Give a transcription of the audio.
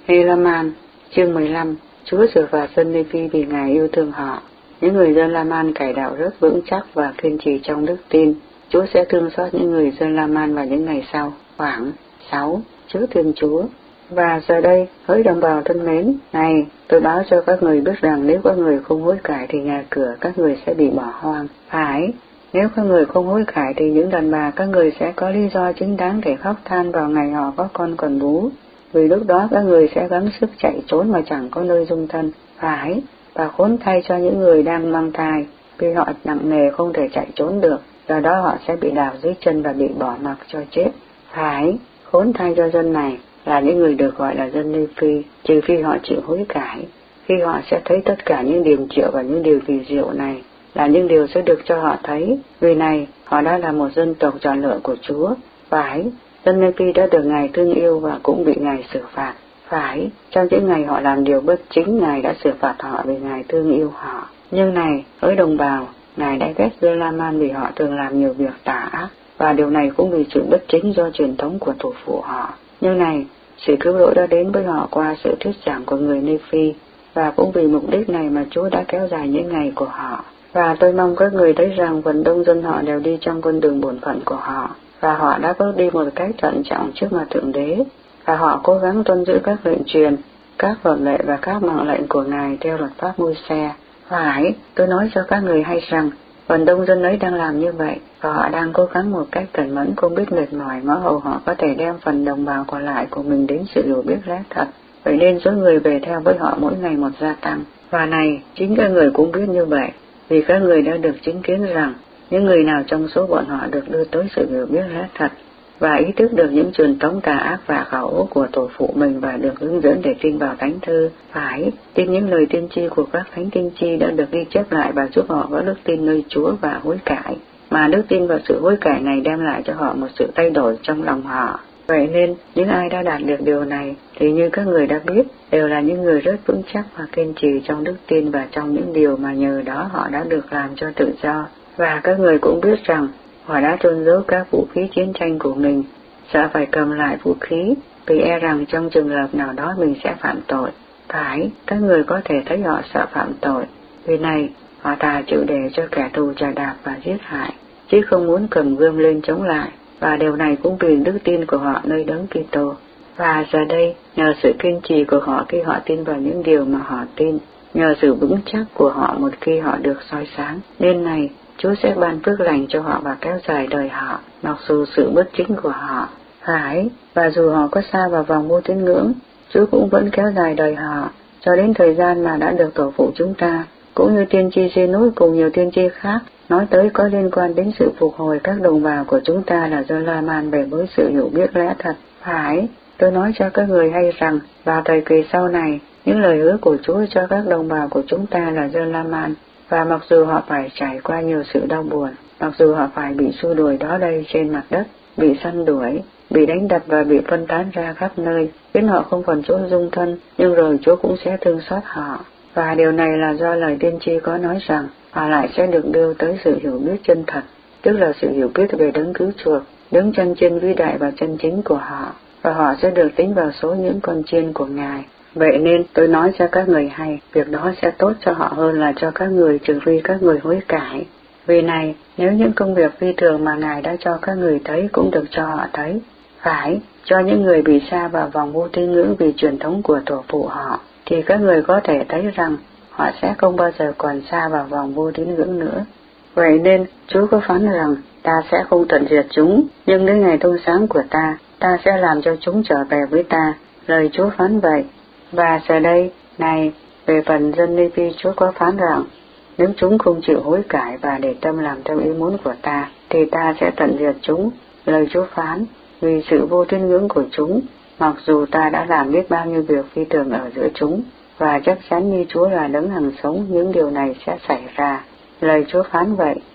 Helaman, chương 15. Chúa xử phạt dân Nê-phi vì Ngài yêu thương họ. Những người dân La-man cải đạo rất vững chắc và kiên trì trong đức tin. Chúa sẽ thương xót những người dân La-man vào những ngày sau. Khoảng 6. Trước Thiên Chúa. Và giờ đây, hỡi đồng bào thân mến, này, tôi báo cho các người biết rằng nếu các người không hối cải thì nhà cửa các người sẽ bị bỏ hoang. Phải, nếu các người không hối cải thì những đàn bà các người sẽ có lý do chính đáng để khóc than vào ngày họ có con còn bú. Vì lúc đó các người sẽ gắng sức chạy trốn mà chẳng có nơi dung thân. Phải, và khốn thay cho những người đang mang thai, vì họ nặng nề không thể chạy trốn được, do đó họ sẽ bị đào dưới chân và bị bỏ mặc cho chết. Phải, khốn thay cho dân này là những người được gọi là dân Nê-phi, trừ khi họ chịu hối cải. Khi họ sẽ thấy tất cả những điều triệu và những điều kỳ diệu này là những điều sẽ được cho họ thấy, vì này họ đã là một dân tộc chọn lựa của Chúa. Phải, dân Nê-phi đã được Ngài thương yêu và cũng bị Ngài xử phạt. Phải, trong những ngày họ làm điều bất chính, Ngài đã xử phạt họ vì Ngài thương yêu họ. Nhưng này, hỡi đồng bào, Ngài đã ghét dân La-man vì họ thường làm nhiều việc tà ác, và điều này cũng vì sự bất chính do truyền thống của tổ phụ họ. Nhưng này, sự cứu rỗi đã đến với họ qua sự thuyết giảng của người Nê-phi, và cũng vì mục đích này mà Chúa đã kéo dài những ngày của họ. Và tôi mong các người thấy rằng phần đông dân họ đều đi trong con đường bổn phận của họ, và họ đã bước đi một cách thận trọng trước mặt Thượng Đế, và họ cố gắng tuân giữ các lệnh truyền, các luật lệ và các mạng lệnh của Ngài theo luật pháp Môi-se. Phải, tôi nói cho các người hay rằng, phần đông dân ấy đang làm như vậy, và họ đang cố gắng một cách cẩn mẫn không biết mệt mỏi ngó hầu họ có thể đem phần đồng bào còn lại của mình đến sự hiểu biết lẽ thật. Vậy nên số người về theo với họ mỗi ngày một gia tăng. Và này, chính các người cũng biết như vậy, vì các người đã được chứng kiến rằng những người nào trong số bọn họ được đưa tới sự hiểu biết lẽ thật và ý thức được những truyền thống tà ác và khảo ố của tổ phụ mình và được hướng dẫn để tin vào Thánh Thư, phải tin những lời tiên tri của các thánh tiên tri đã được ghi chép lại và giúp họ có đức tin nơi Chúa và hối cải, mà đức tin và sự hối cải này đem lại cho họ một sự thay đổi trong lòng họ. Vậy nên, những ai đã đạt được điều này thì như các người đã biết, đều là những người rất vững chắc và kiên trì trong đức tin và trong những điều mà nhờ đó họ đã được làm cho tự do. Và các người cũng biết rằng, họ đã trôn giấu các vũ khí chiến tranh của mình, sợ phải cầm lại vũ khí, vì e rằng trong trường hợp nào đó mình sẽ phạm tội. Phải, các người có thể thấy họ sợ phạm tội, vì này, họ thà chịu để cho kẻ thù chà đạp và giết hại, chứ không muốn cầm gươm lên chống lại, và điều này cũng vì đức tin của họ nơi Đấng Kitô. Và giờ đây, nhờ sự kiên trì của họ khi họ tin vào những điều mà họ tin, nhờ sự vững chắc của họ một khi họ được soi sáng, nên này, Chúa sẽ ban phước lành cho họ và kéo dài đời họ, mặc dù sự bất chính của họ. Phải, và dù họ có xa vào vòng vô tín ngưỡng, Chúa cũng vẫn kéo dài đời họ, cho đến thời gian mà đã được tổ phụ chúng ta, cũng như tiên tri Giê-nốt cùng nhiều tiên tri khác, nói tới có liên quan đến sự phục hồi các đồng bào của chúng ta là do La-man về với sự hiểu biết lẽ thật. Phải, tôi nói cho các người hay rằng, vào thời kỳ sau này, những lời hứa của Chúa cho các đồng bào của chúng ta là do La-man, và mặc dù họ phải trải qua nhiều sự đau buồn, mặc dù họ phải bị xua đuổi đó đây trên mặt đất, bị săn đuổi, bị đánh đập và bị phân tán ra khắp nơi, khiến họ không còn chỗ dung thân, nhưng rồi Chúa cũng sẽ thương xót họ. Và điều này là do lời tiên tri có nói rằng, họ lại sẽ được đưa tới sự hiểu biết chân thật, tức là sự hiểu biết về Đấng cứu chuộc, Đấng chân chiên vĩ đại và chân chính của họ, và họ sẽ được tính vào số những con chiên của Ngài. Vậy nên tôi nói cho các người hay, việc đó sẽ tốt cho họ hơn là cho các người, trừ phi các người hối cải. Vì này, nếu những công việc phi thường mà Ngài đã cho các người thấy cũng được cho họ thấy, phải, cho những người bị sa vào vòng vô tín ngưỡng vì truyền thống của tổ phụ họ, thì các người có thể thấy rằng họ sẽ không bao giờ còn sa vào vòng vô tín ngưỡng nữa. Vậy nên, Chúa có phán rằng, ta sẽ không tận diệt chúng, nhưng đến ngày thông sáng của ta sẽ làm cho chúng trở về với ta. Lời Chúa phán vậy. Và giờ đây, này, về phần dân Nê-phi, Chúa có phán rằng, nếu chúng không chịu hối cải và để tâm làm theo ý muốn của ta, thì ta sẽ tận diệt chúng. Lời Chúa phán, vì sự vô tín ngưỡng của chúng, mặc dù ta đã làm biết bao nhiêu việc phi thường ở giữa chúng, và chắc chắn như Chúa là Đấng hằng sống, những điều này sẽ xảy ra. Lời Chúa phán vậy.